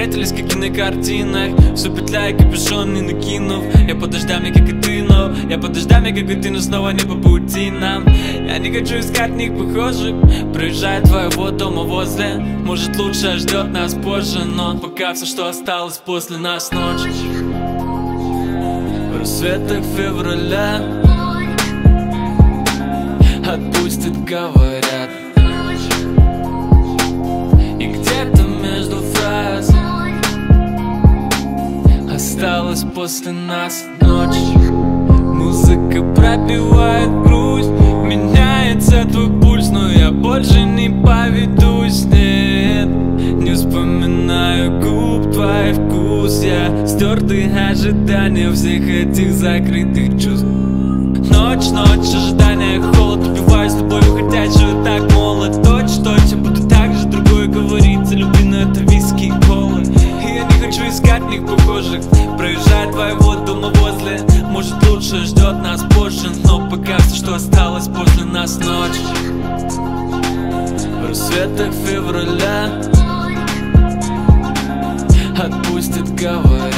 встретились как и на картинах, все петляя капюшон не накинув. Я под дождями, как и ты, но я под дождями, как и ты, но снова не по пути нам. Я не хочу искать них похожих, проезжая твоего дома возле. Может лучше ждет нас позже, но пока все, что осталось после нас ночь. В рассветах февраля отпустит, говорят. И где-то между фраз осталась после нас ночь. Музыка пробивает грусть, меняется твой пульс, но я больше не поведусь, нет. Не вспоминаю губ, твой вкус, я стертые ожидания всех этих закрытых чувств. Ночь, ночь, ожидания, холод, убиваюсь любовью, хотя живу так молод. Точь, я буду так же, другое говорится, люби, но это виски и колы. И я не хочу искать них похожих, проезжая твоего дома возле. Может лучше ждет нас позже, но пока все, что осталось после нас ночь. В рассветах февраля отпустит, говорят.